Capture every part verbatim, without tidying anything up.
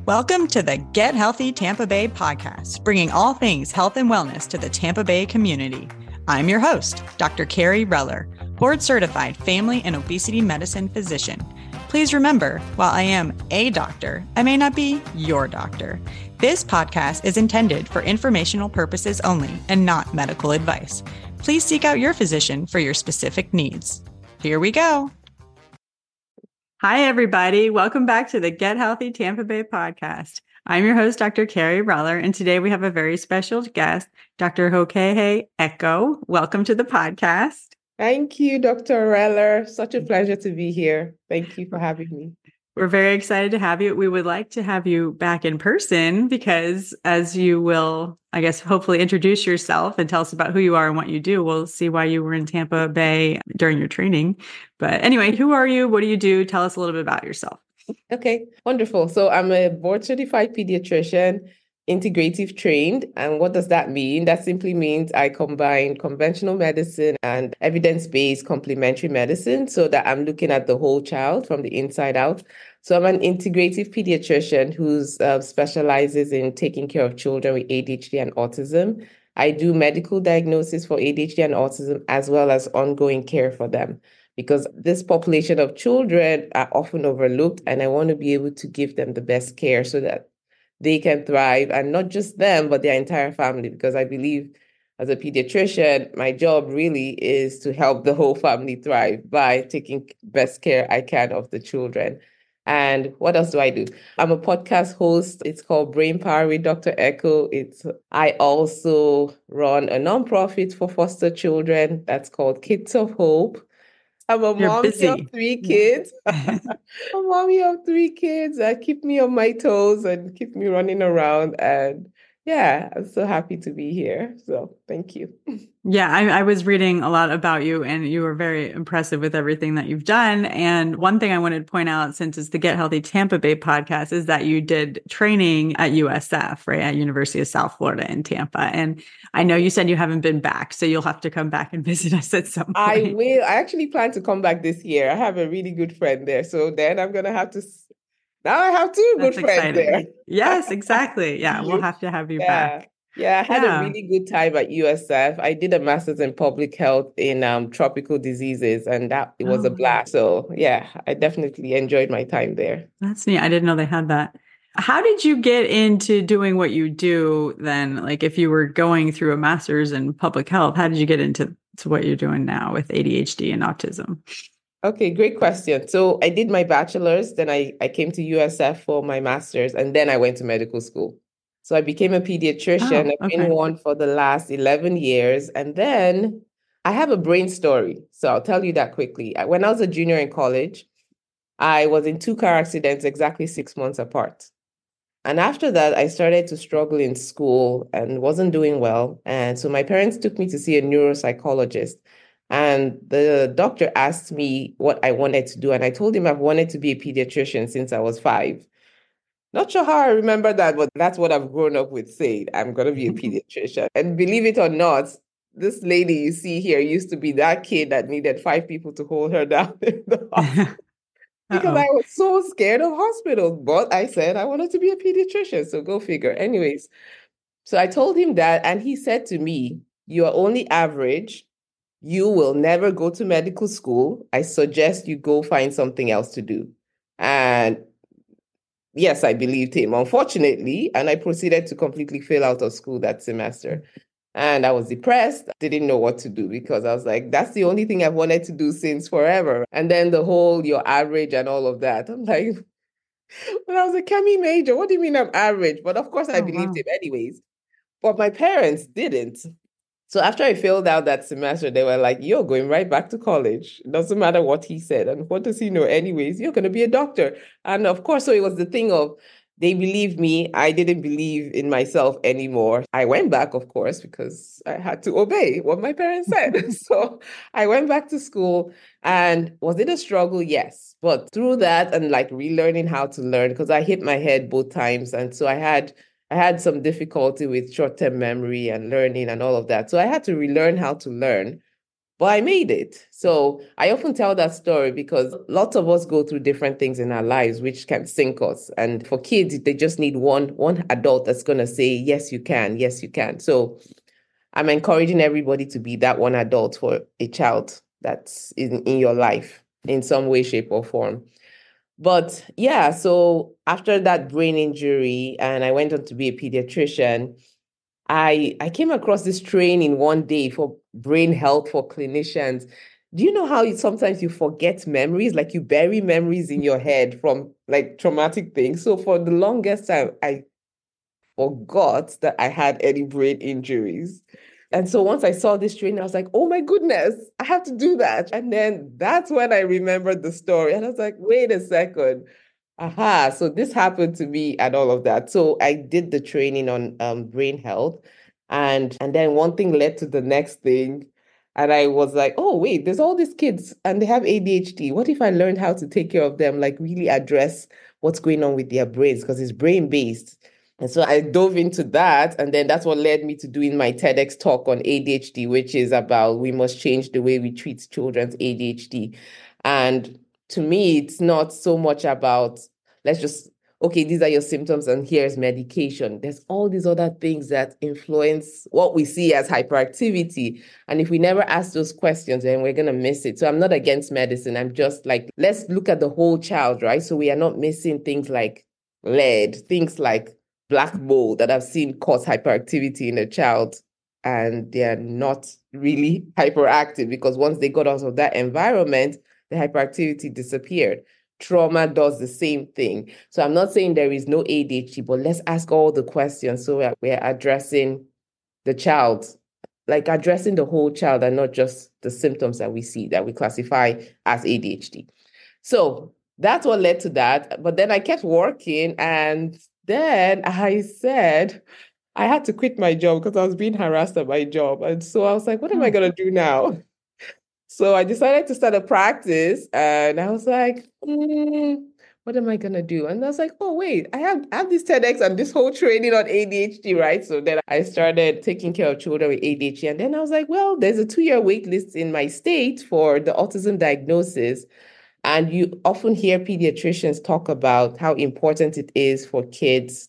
Welcome to the Get Healthy Tampa Bay podcast, bringing all things health and wellness to the Tampa Bay community. I'm your host, Doctor Carrie Reller, board-certified family and obesity medicine physician. Please remember, while I am a doctor, I may not be your doctor. This podcast is intended for informational purposes only and not medical advice. Please seek out your physician for your specific needs. Here we go. Hi, everybody. Welcome back to the Get Healthy Tampa Bay podcast. I'm your host, Doctor Carrie Reller, and today we have a very special guest, Doctor Hokehe Echo. Welcome to the podcast. Thank you, Doctor Reller. Such a pleasure to be here. Thank you for having me. We're very excited to have you. We would like to have you back in person because as you will, I guess, hopefully introduce yourself and tell us about who you are and what you do, we'll see why you were in Tampa Bay during your training. But anyway, who are you? What do you do? Tell us a little bit about yourself. Okay, wonderful. So I'm a board certified pediatrician, integrative trained. And what does that mean? That simply means I combine conventional medicine and evidence-based complementary medicine so that I'm looking at the whole child from the inside out. So I'm an integrative pediatrician who uh, specializes in taking care of children with A D H D and autism. I do medical diagnosis for A D H D and autism as well as ongoing care for them, because this population of children are often overlooked, and I want to be able to give them the best care so that they can thrive, and not just them, but their entire family, because I believe as a pediatrician, my job really is to help the whole family thrive by taking best care I can of the children. And what else do I do? I'm a podcast host. It's called Brain Power with Doctor Echo. It's I also run a nonprofit for foster children that's called Kids of Hope. I'm a You're mommy busy. of three kids. Yeah. A mommy of three kids that keep me on my toes and keep me running around. And yeah, I'm so happy to be here. So thank you. Yeah, I, I was reading a lot about you, and you were very impressive with everything that you've done. And one thing I wanted to point out, since it's the Get Healthy Tampa Bay podcast, is that you did training at U S F, right, at University of South Florida in Tampa. And I know you said you haven't been back, so you'll have to come back and visit us at some point. I will. I actually plan to come back this year. I have a really good friend there. So then I'm going to have to, now I have two That's good friends exciting. there. Yes, exactly. Yeah, we'll have to have you Yeah. back. Yeah, I had Yeah. a really good time at U S F. I did a master's in public health in um, tropical diseases, and that it was Oh, a blast. So yeah, I definitely enjoyed my time there. That's neat. I didn't know they had that. How did you get into doing what you do then? Like if you were going through a master's in public health, how did you get into to what you're doing now with A D H D and autism? Okay, great question. So I did my bachelor's, then I, I came to U S F for my master's, and then I went to medical school. So I became a pediatrician. Oh, I've okay. been one for the last eleven years. And then I have a brain story. So I'll tell you that quickly. When I was a junior in college, I was in two car accidents exactly six months apart. And after that, I started to struggle in school and wasn't doing well. And so my parents took me to see a neuropsychologist. And the doctor asked me what I wanted to do. And I told him I've wanted to be a pediatrician since I was five. Not sure how I remember that, but that's what I've grown up with saying, I'm going to be a pediatrician. And believe it or not, this lady you see here used to be that kid that needed five people to hold her down in the hospital. Because I was so scared of hospitals. But I said I wanted to be a pediatrician, so go figure. Anyways, so I told him that, and he said to me, you are only average. You will never go to medical school. I suggest you go find something else to do. And yes, I believed him, unfortunately, and I proceeded to completely fail out of school that semester. And I was depressed, didn't know what to do, because I was like, that's the only thing I've wanted to do since forever. And then the whole, you're average and all of that. I'm like, when I was a chemie major, what do you mean I'm average? But of course, I Oh, believed wow. him anyways. But my parents didn't. So after I failed out that semester, they were like, you're going right back to college. It doesn't matter what he said. And what does he know anyways? You're going to be a doctor. And of course, so it was the thing of, they believed me. I didn't believe in myself anymore. I went back, of course, because I had to obey what my parents said. So I went back to school. And was it a struggle? Yes. But through that and like relearning how to learn, because I hit my head both times. And so I had I had some difficulty with short-term memory and learning and all of that. So I had to relearn how to learn. but I made it. So I often tell that story because lots of us go through different things in our lives which can sink us. And for kids, they just need one, one adult that's going to say, yes, you can. Yes, you can. So I'm encouraging everybody to be that one adult for a child that's in, in your life in some way, shape, or form. But yeah, so after that brain injury, and I went on to be a pediatrician, I, I came across this training one day for brain health for clinicians. Do you know how you, sometimes you forget memories, like you bury memories in your head from like traumatic things? So for the longest time, I forgot that I had any brain injuries. And so once I saw this training, I was like, oh my goodness, I have to do that. And then that's when I remembered the story. And I was like, wait a second. Aha, so this happened to me and all of that. So I did the training on um, brain health. And, and then one thing led to the next thing. And I was like, oh, wait, there's all these kids and they have A D H D. What if I learned how to take care of them, like really address what's going on with their brains? Because it's brain-based. And so I dove into that. And then that's what led me to doing my TEDx talk on A D H D, which is about we must change the way we treat children's A D H D. And to me, it's not so much about, let's just, okay, these are your symptoms and here's medication. There's all these other things that influence what we see as hyperactivity. And if we never ask those questions, then we're going to miss it. So I'm not against medicine. I'm just like, let's look at the whole child, right? So we are not missing things like lead, things like black mold that I've seen cause hyperactivity in a child, and they're not really hyperactive because once they got out of that environment, the hyperactivity disappeared. Trauma does the same thing. So I'm not saying there is no A D H D, but let's ask all the questions so we're, we're addressing the child, like addressing the whole child and not just the symptoms that we see that we classify as A D H D. So that's what led to that. But then I kept working, and then I said, I had to quit my job because I was being harassed at my job. And so I was like, what am I going to do now? So I decided to start a practice, and I was like, mm, what am I going to do? And I was like, oh, wait, I have, I have this TEDx and this whole training on A D H D, right? So then I started taking care of children with A D H D. And then I was like, well, there's a two-year wait list in my state for the autism diagnosis. And you often hear pediatricians talk about how important it is for kids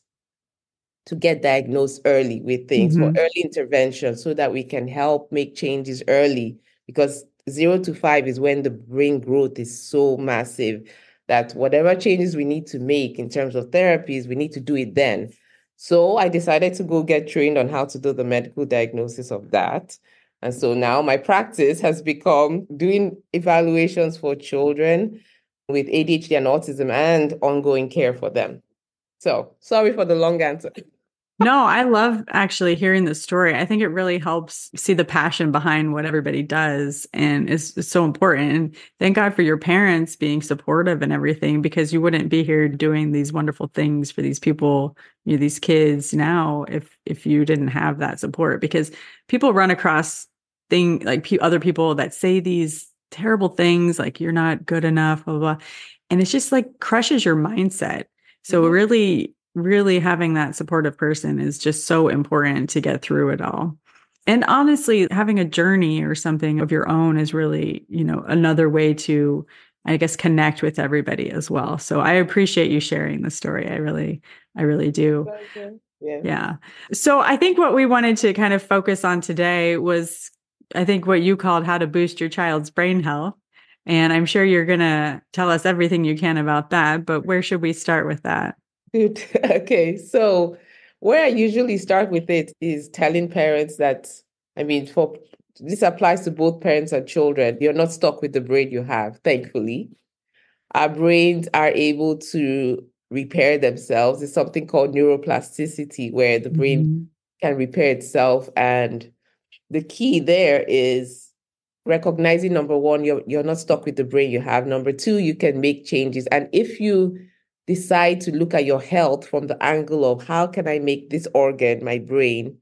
to get diagnosed early with things, mm-hmm. for early intervention, so that we can help make changes early, because zero to five is when the brain growth is so massive that whatever changes we need to make in terms of therapies, we need to do it then. So I decided to go get trained on how to do the medical diagnosis of that. And so now my practice has become doing evaluations for children with A D H D and autism and ongoing care for them. So sorry for the long answer. No, I love actually hearing the story. I think it really helps see the passion behind what everybody does, and it's, it's so important. And thank God for your parents being supportive and everything, because you wouldn't be here doing these wonderful things for these people, you know, these kids now, if if you didn't have that support. Because people run across thing like pe- other people that say these terrible things, like you're not good enough, blah, blah, blah. And it's just like crushes your mindset. So mm-hmm. really, really having that supportive person is just so important to get through it all. And honestly, having a journey or something of your own is really, you know, another way to, I guess, connect with everybody as well. So I appreciate you sharing the story. I really, I really do. Okay. Yeah. Yeah. So I think what we wanted to kind of focus on today was, I think what you called how to boost your child's brain health. And I'm sure you're going to tell us everything you can about that, but where should we start with that? Good. Okay. So where I usually start with it is telling parents that, I mean, for this applies to both parents and children. You're not stuck with the brain you have, thankfully. Our brains are able to repair themselves. It's something called neuroplasticity, where the brain mm-hmm. can repair itself. And the key there is recognizing, number one, you're, you're not stuck with the brain you have. Number two, you can make changes. And if you decide to look at your health from the angle of how can I make this organ, my brain,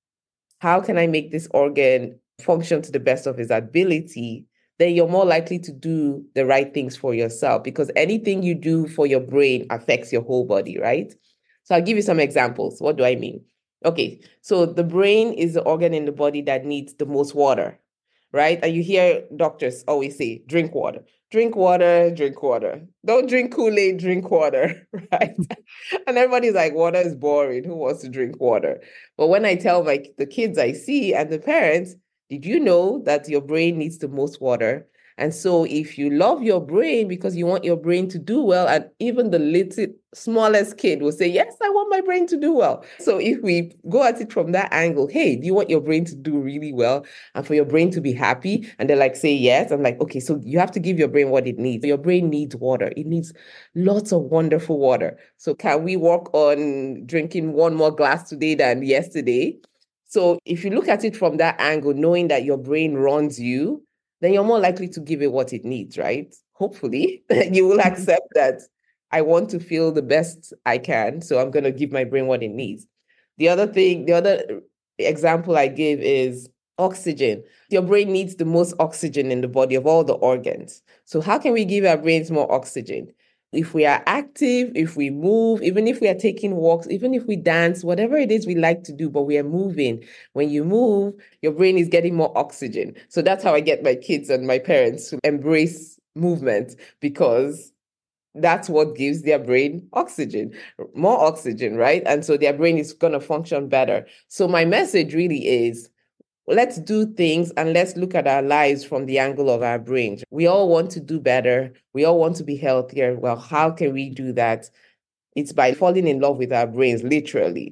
how can I make this organ function to the best of its ability, then you're more likely to do the right things for yourself, because anything you do for your brain affects your whole body, right? So I'll give you some examples. What do I mean? Okay, so the brain is the organ in the body that needs the most water. right? And you hear doctors always say, drink water, drink water, drink water. Don't drink Kool-Aid, drink water, right? And everybody's like, water is boring. Who wants to drink water? But when I tell my the kids I see and the parents, did you know that your brain needs the most water? And so if you love your brain because you want your brain to do well, and even the little smallest kid will say, yes, I want my brain to do well. So if we go at it from that angle, hey, do you want your brain to do really well and for your brain to be happy? And they're like, say yes. I'm like, okay, so you have to give your brain what it needs. Your brain needs water. It needs lots of wonderful water. So can we work on drinking one more glass today than yesterday? So if you look at it from that angle, knowing that your brain runs you, then you're more likely to give it what it needs, right? Hopefully, you will accept that I want to feel the best I can, so I'm going to give my brain what it needs. The other thing, the other example I give is oxygen. Your brain needs the most oxygen in the body of all the organs. So how can we give our brains more oxygen? If we are active, if we move, even if we are taking walks, even if we dance, whatever it is we like to do, but we are moving. When you move, your brain is getting more oxygen. So that's how I get my kids and my parents to embrace movement, because that's what gives their brain oxygen, more oxygen, right? And so their brain is going to function better. So my message really is, let's do things and let's look at our lives from the angle of our brains. We all want to do better. We all want to be healthier. Well, how can we do that? It's by falling in love with our brains, literally.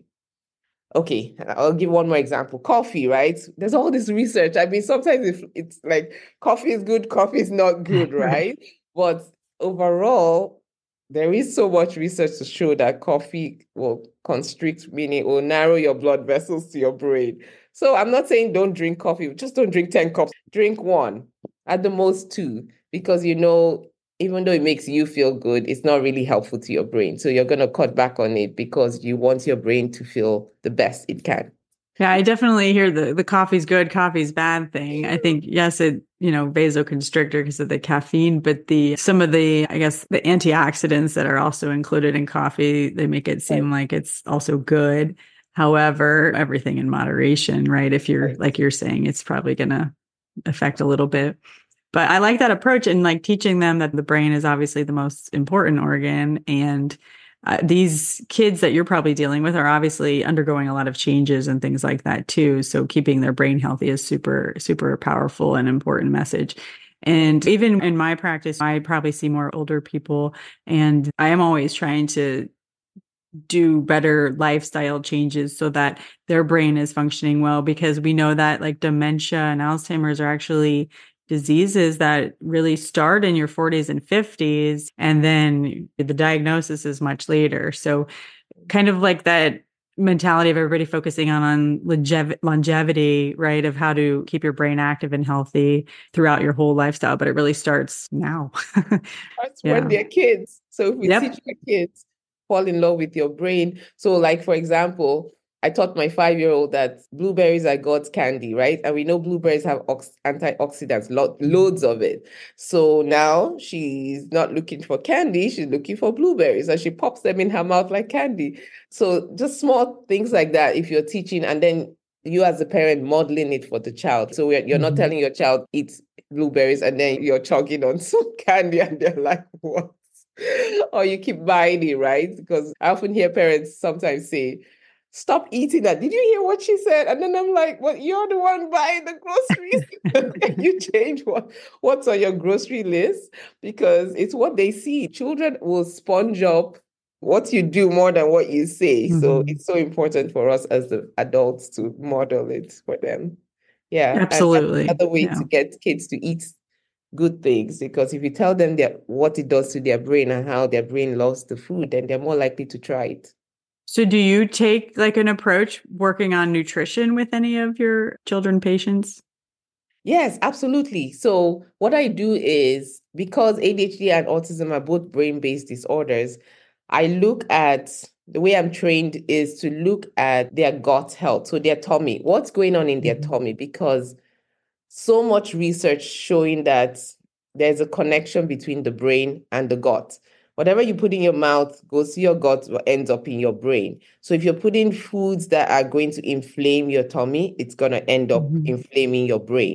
Okay, I'll give one more example. Coffee, right? There's all this research. I mean, sometimes if it's like coffee is good, coffee is not good, right? But overall, there is so much research to show that coffee will constrict, meaning will narrow your blood vessels to your brain. So I'm not saying don't drink coffee, just don't drink ten cups. Drink one, at the most two, because you know, even though it makes you feel good, it's not really helpful to your brain. So you're going to cut back on it because you want your brain to feel the best it can. Yeah, I definitely hear the the coffee's good, coffee's bad thing. I think, yes, it, you know, vasoconstrictor because of the caffeine, but the some of the, I guess, the antioxidants that are also included in coffee, they make it seem right. like it's also good. However, everything in moderation, right? If you're, right. like you're saying, it's probably going to affect a little bit. But I like that approach, and like teaching them that the brain is obviously the most important organ. And uh, these kids that you're probably dealing with are obviously undergoing a lot of changes and things like that too. So keeping their brain healthy is super, super powerful and important message. And even in my practice, I probably see more older people, and I am always trying to do better lifestyle changes so that their brain is functioning well, because we know that like dementia and Alzheimer's are actually diseases that really start in your forties and fifties, and then the diagnosis is much later. So kind of like that mentality of everybody focusing on, on longev- longevity, right? Of how to keep your brain active and healthy throughout your whole lifestyle, but it really starts now. That's yeah. when they're kids. So if we yep. teach our kids, fall in love with your brain. So like, for example, I taught my five-year-old that blueberries are God's candy, right? And we know blueberries have ox- antioxidants, lo- loads of it. So now she's not looking for candy, she's looking for blueberries, and she pops them in her mouth like candy. So just small things like that, if you're teaching, and then you as a parent modeling it for the child. So we're, you're mm-hmm. not telling your child, eat blueberries, and then you're chugging on some candy, and they're like, what? Or you keep buying it, right? Because I often hear parents sometimes say, stop eating that. Did you hear what she said? And then I'm like, well, you're the one buying the groceries. Can you change what, what's on your grocery list? Because it's what they see. Children will sponge up what you do more than what you say. Mm-hmm. So it's so important for us as the adults to model it for them. Yeah. Absolutely. And that's another way yeah. to get kids to eat good things, because if you tell them that what it does to their brain and how their brain loves the food, then they're more likely to try it. So do you take like an approach working on nutrition with any of your children patients? Yes, absolutely. So what I do is, because A D H D and autism are both brain-based disorders, I look at, the way I'm trained is to look at their gut health. So their tummy, what's going on in their mm-hmm. tummy, because so much research showing that there's a connection between the brain and the gut. Whatever you put in your mouth goes to your gut, ends up in your brain. So if you're putting foods that are going to inflame your tummy, it's going to end up mm-hmm. inflaming your brain.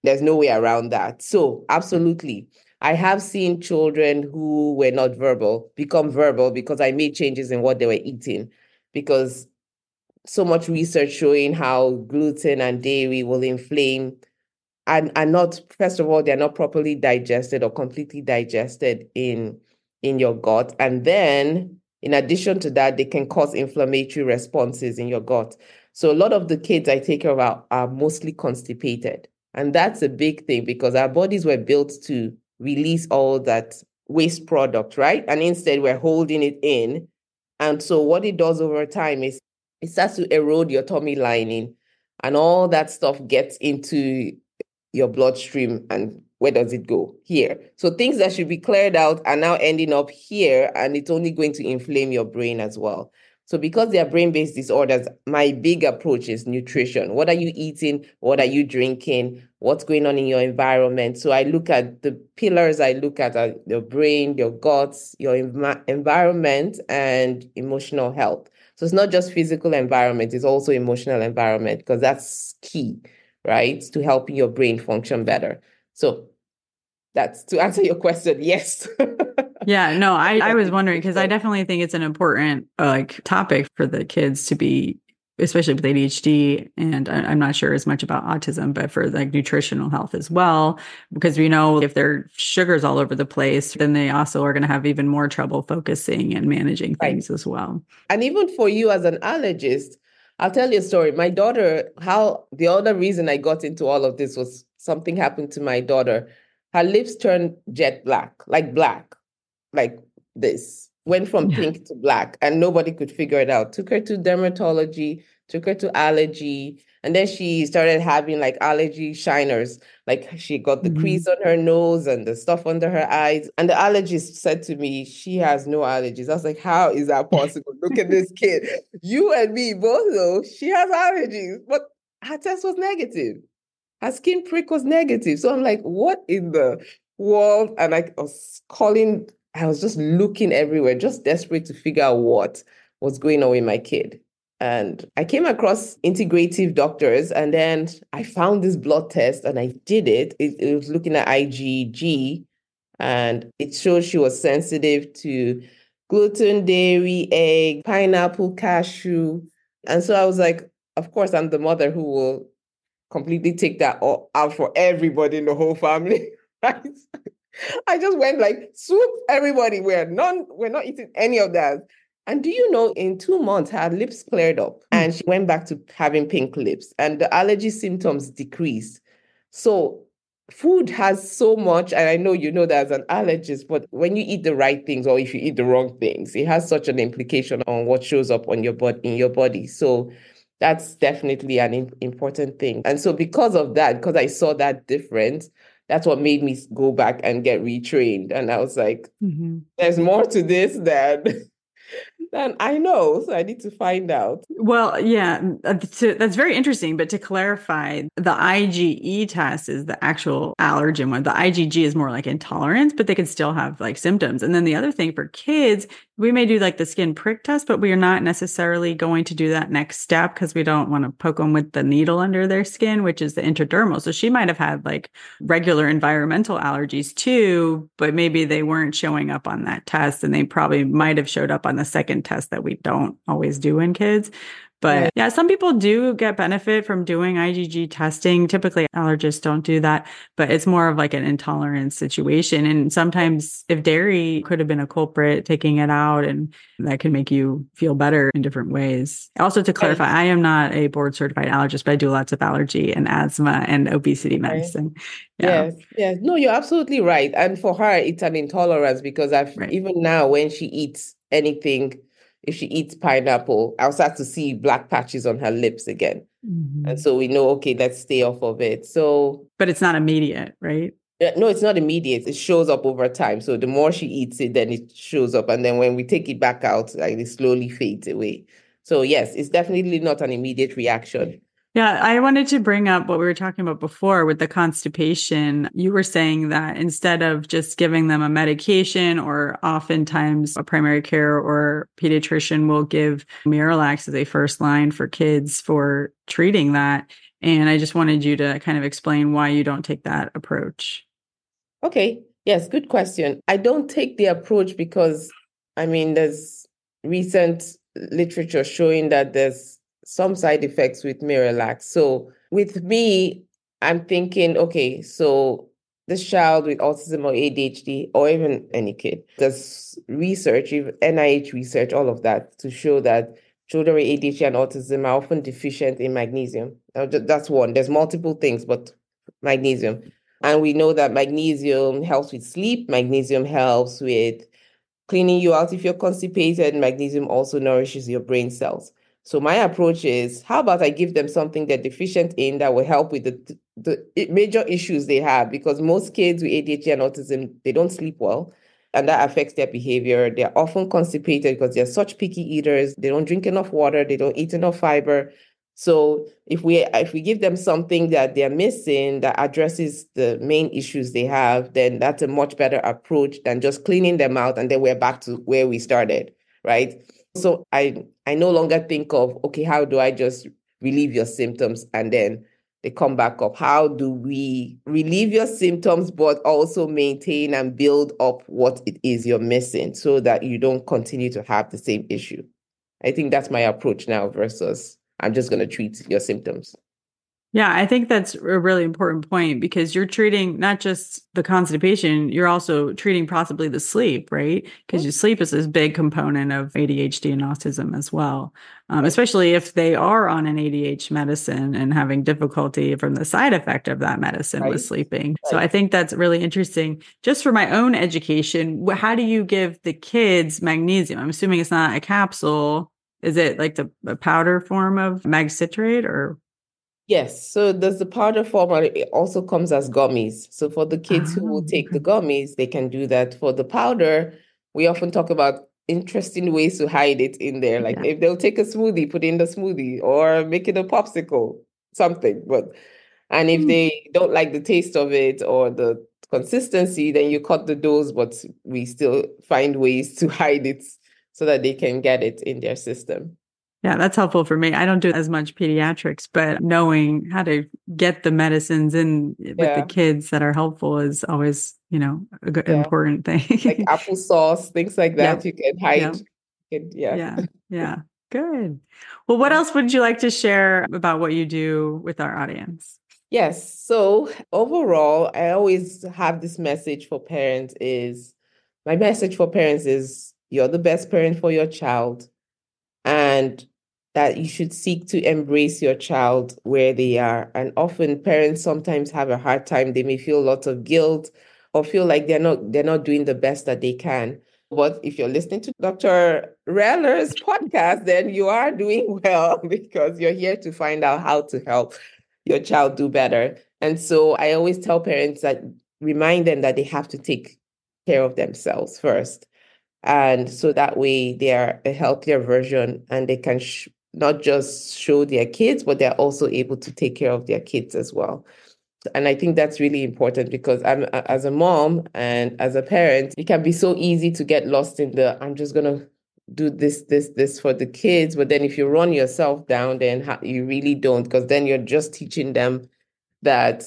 There's no way around that. So absolutely. I have seen children who were not verbal become verbal because I made changes in what they were eating, because so much research showing how gluten and dairy will inflame and are not, first of all, they're not properly digested or completely digested in, in your gut. And then in addition to that, they can cause inflammatory responses in your gut. So a lot of the kids I take care of are, are mostly constipated. And that's a big thing because our bodies were built to release all that waste product, right? And instead we're holding it in. And so what it does over time is it starts to erode your tummy lining, and all that stuff gets into your bloodstream. And where does it go? Here. So things that should be cleared out are now ending up here, and it's only going to inflame your brain as well. So because they are brain-based disorders, my big approach is nutrition. What are you eating? What are you drinking? What's going on in your environment? So I look at the pillars I look at are your brain, your guts, your env- environment, and emotional health. So it's not just physical environment, it's also emotional environment, because that's key, right, to helping your brain function better. So that's to answer your question. Yes. Yeah, no, I, I was wondering because I definitely think it's an important uh, like topic for the kids to be, especially with A D H D. And I, I'm not sure as much about autism, but for like nutritional health as well, because we know if their sugar's all over the place, then they also are going to have even more trouble focusing and managing things right. as well. And even for you as an allergist, I'll tell you a story. My daughter, how the other reason I got into all of this was something happened to my daughter. Her lips turned jet black, like black. Like this, went from yeah. pink to black, and nobody could figure it out. Took her to dermatology, took her to allergy, and then she started having like allergy shiners. Like she got the mm-hmm. crease on her nose and the stuff under her eyes. And the allergist said to me, she has no allergies. I was like, how is that possible? Look at this kid. You and me both know she has allergies, but her test was negative. Her skin prick was negative. So I'm like, what in the world? And I was calling I was just looking everywhere, just desperate to figure out what was going on with my kid. And I came across integrative doctors, and then I found this blood test and I did it. It, it was looking at I G G, and it showed she was sensitive to gluten, dairy, egg, pineapple, cashew. And so I was like, of course, I'm the mother who will completely take that all out for everybody in the whole family, right? I just went like, swoop, everybody, we're none, we're not eating any of that. And do you know, in two months, her lips cleared up and she went back to having pink lips and the allergy symptoms decreased. So food has so much, and I know you know that as an allergist, but when you eat the right things or if you eat the wrong things, it has such an implication on what shows up on your body, in your body. So that's definitely an important thing. And so because of that, because I saw that difference, that's what made me go back and get retrained. And I was like, mm-hmm. there's more to this than, than I know. So I need to find out. Well, yeah, that's very interesting. But to clarify, the I G E test is the actual allergen one. The I G G is more like intolerance, but they could still have like symptoms. And then the other thing for kids, we may do like the skin prick test, but we are not necessarily going to do that next step because we don't want to poke them with the needle under their skin, which is the intradermal. So she might have had like regular environmental allergies too, but maybe they weren't showing up on that test, and they probably might have showed up on the second test that we don't always do in kids. But yeah. yeah, some people do get benefit from doing I G G testing. Typically, allergists don't do that, but it's more of like an intolerance situation. And sometimes if dairy could have been a culprit, taking it out, and that can make you feel better in different ways. Also, to clarify, right. I am not a board certified allergist, but I do lots of allergy and asthma and obesity medicine. Right. Yeah. Yes, yes. No, you're absolutely right. And for her, it's an intolerance because I've right. even now when she eats anything, if she eats pineapple, I'll start to see black patches on her lips again. Mm-hmm. And so we know, okay, let's stay off of it. So, but it's not immediate, right? No, it's not immediate. It shows up over time. So the more she eats it, then it shows up. And then when we take it back out, like, it slowly fades away. So yes, it's definitely not an immediate reaction. Yeah, I wanted to bring up what we were talking about before with the constipation. You were saying that instead of just giving them a medication, or oftentimes a primary care or pediatrician will give Miralax as a first line for kids for treating that. And I just wanted you to kind of explain why you don't take that approach. Okay. Yes, good question. I don't take the approach because, I mean, there's recent literature showing that there's some side effects with Miralax. So with me, I'm thinking, okay, so this child with autism or A D H D, or even any kid, there's research, even N I H research, all of that, to show that children with A D H D and autism are often deficient in magnesium. That's one. There's multiple things, but magnesium. And we know that magnesium helps with sleep. Magnesium helps with cleaning you out if you're constipated. Magnesium also nourishes your brain cells. So my approach is, how about I give them something they're deficient in that will help with the, the major issues they have? Because most kids with A D H D and autism, they don't sleep well, and that affects their behavior. They're often constipated because they're such picky eaters. They don't drink enough water. They don't eat enough fiber. So if we if we give them something that they're missing that addresses the main issues they have, then that's a much better approach than just cleaning them out and then we're back to where we started, right? So I I no longer think of, okay, how do I just relieve your symptoms and then they come back up? How do we relieve your symptoms but also maintain and build up what it is you're missing so that you don't continue to have the same issue? I think that's my approach now versus I'm just going to treat your symptoms. Yeah, I think that's a really important point because you're treating not just the constipation, you're also treating possibly the sleep, right? Because mm-hmm. your sleep is this big component of A D H D and autism as well, um, right. Especially if they are on an A D H D medicine and having difficulty from the side effect of that medicine right. with sleeping. Right. So I think that's really interesting. Just for my own education, how do you give the kids magnesium? I'm assuming it's not a capsule. Is it like the, the powder form of mag citrate or? Yes. So there's the powder form, and it also comes as gummies. So for the kids oh, who will take okay. the gummies, they can do that. For the powder, we often talk about interesting ways to hide it in there. Like yeah. if they'll take a smoothie, put in the smoothie or make it a popsicle, something. But and if mm. they don't like the taste of it or the consistency, then you cut the dose, but we still find ways to hide it so that they can get it in their system. Yeah, that's helpful for me. I don't do as much pediatrics, but knowing how to get the medicines in with yeah. the kids that are helpful is always, you know, a good, yeah. important thing. Like applesauce, things like that. Yeah. You can hide. Yeah. You can, yeah. yeah. Yeah. Good. Well, what else would you like to share about what you do with our audience? Yes. So overall, I always have this message for parents is, my message for parents is you're the best parent for your child. And that you should seek to embrace your child where they are. And often parents sometimes have a hard time. They may feel lots of guilt or feel like they're not they're not doing the best that they can. But if you're listening to Doctor Reller's podcast, then you are doing well because you're here to find out how to help your child do better. And so I always tell parents that remind them that they have to take care of themselves first. And so that way they are a healthier version and they can sh- not just show their kids, but they're also able to take care of their kids as well. And I think that's really important because I'm as a mom and as a parent, it can be so easy to get lost in the, I'm just going to do this, this, this for the kids. But then if you run yourself down, then you really don't, because then you're just teaching them that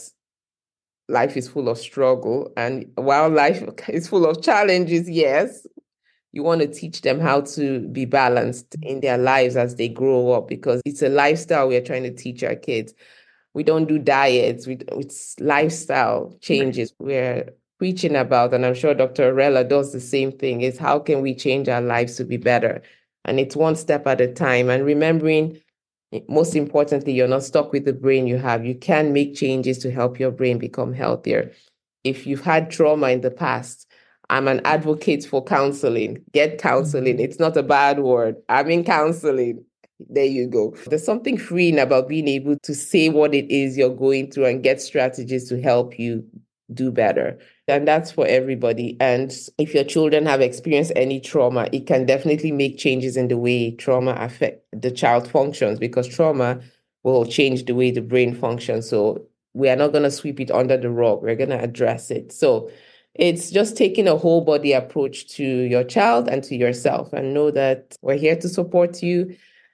life is full of struggle. And while life is full of challenges, yes, you want to teach them how to be balanced in their lives as they grow up, because it's a lifestyle we're trying to teach our kids. We don't do diets. We, it's lifestyle changes we're preaching about. And I'm sure Doctor Reller does the same thing, is how can we change our lives to be better? And it's one step at a time. And remembering, most importantly, you're not stuck with the brain you have. You can make changes to help your brain become healthier. If you've had trauma in the past, I'm an advocate for counseling. Get counseling. Mm-hmm. It's not a bad word. I'm in counseling. There you go. There's something freeing about being able to say what it is you're going through and get strategies to help you do better. And that's for everybody. And if your children have experienced any trauma, it can definitely make changes in the way trauma affect the child functions, because trauma will change the way the brain functions. So we are not going to sweep it under the rug. We're going to address it. So it's just taking a whole body approach to your child and to yourself, and know that we're here to support you.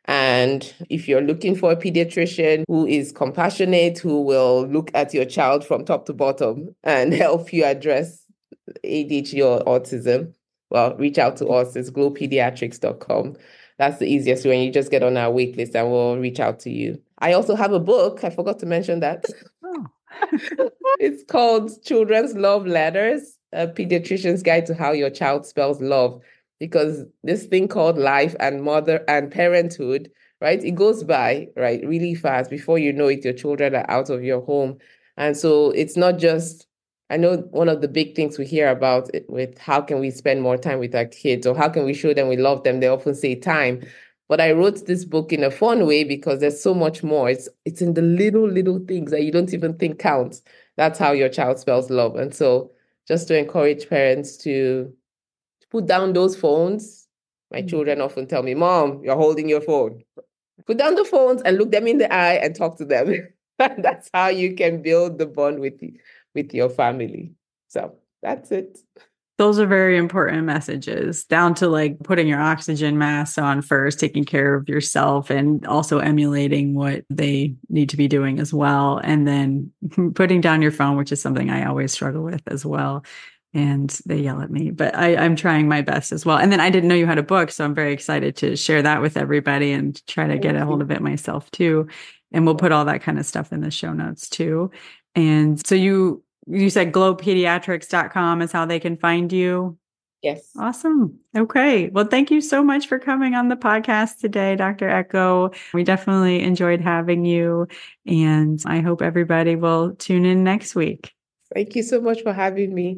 And if you're looking for a pediatrician who is compassionate, who will look at your child from top to bottom and help you address A D H D or autism, well, reach out to us. It's glow pediatrics dot com. That's the easiest way. You just get on our wait list and we'll reach out to you. I also have a book. I forgot to mention that. Oh. It's called Children's Love Letters, a pediatrician's guide to how your child spells love. Because this thing called life and mother and parenthood, right? It goes by, right, really fast. Before you know it, your children are out of your home. And so it's not just, I know one of the big things we hear about it with how can we spend more time with our kids or how can we show them we love them? They often say time. But I wrote this book in a fun way because there's so much more. It's it's in the little, little things that you don't even think counts. That's how your child spells love. And so just to encourage parents to put down those phones. My mm-hmm. children often tell me, Mom, you're holding your phone. Put down the phones and look them in the eye and talk to them. That's how you can build the bond with, with your family. So that's it. Those are very important messages, down to like putting your oxygen mask on first, taking care of yourself, and also emulating what they need to be doing as well. And then putting down your phone, which is something I always struggle with as well. And they yell at me, but I, I'm trying my best as well. And then I didn't know you had a book, so I'm very excited to share that with everybody and try to get a hold of it myself too. And we'll put all that kind of stuff in the show notes too. And so you you said glow pediatrics dot com is how they can find you? Yes. Awesome. Okay. Well, thank you so much for coming on the podcast today, Doctor Echo. We definitely enjoyed having you, and I hope everybody will tune in next week. Thank you so much for having me.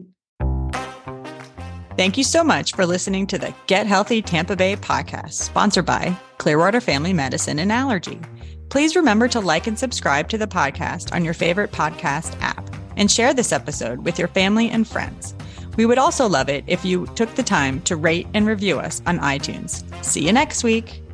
Thank you so much for listening to the Get Healthy Tampa Bay podcast, sponsored by Clearwater Family Medicine and Allergy. Please remember to like and subscribe to the podcast on your favorite podcast app and share this episode with your family and friends. We would also love it if you took the time to rate and review us on iTunes. See you next week.